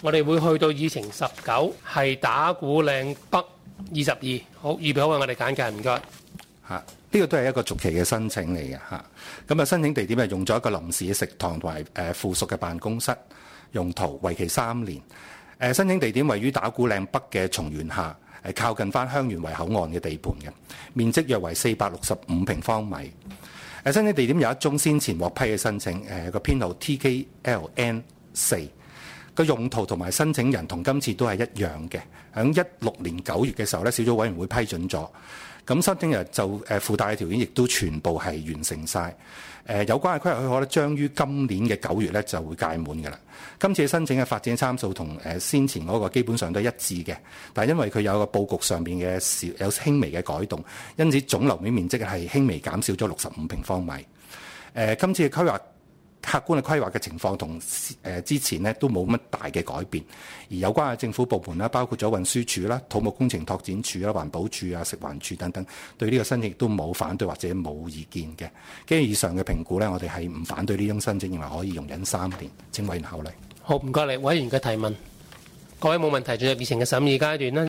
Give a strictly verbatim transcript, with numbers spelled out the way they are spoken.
我哋會去到議程十九，係打鼓嶺北二十二。好，預備好為我哋簡介，唔該。 嚇，呢個都係一個續期嘅申請嚟嘅嚇。咁啊，申請地點係用咗一個臨時嘅食堂同埋誒附屬嘅辦公室用途，為期三年。誒，申請地點位於打鼓嶺北嘅松園下，誒靠近翻香園圍口岸嘅地盤嘅，面積約為四百六十五平方米。誒，申請地點有一宗先前獲批嘅申請，誒個編號 T K L N 四。個用途同埋申請人同今次都係一樣嘅，喺一六年九月嘅時候咧，小組委員會批准咗，咁申請人就誒附帶嘅條件亦都全部係完成晒。誒、呃、有關嘅規劃許可咧，將於今年嘅九月咧就會屆滿㗎啦。今次嘅申請嘅發展參數同誒先前嗰個基本上都係一致嘅，但係因為佢有個佈局上邊嘅小有輕微嘅改動，因此總樓面面積係輕微減少咗六十五平方米。誒、呃、今次嘅規劃客觀嘅規劃嘅情況同誒之前呢都冇乜大嘅改變，而有關嘅政府部門啦，包括咗運輸署啦、土木工程拓展署啦、環保署啊、食環署等等，對呢個申請亦都冇反對或者冇意見嘅。基於以上嘅評估呢，我哋係唔反對呢宗申請，認為可以容忍三年。請委員考慮。 好，唔該你，委員嘅提問。各位冇問題，進入議程嘅審議階段啦。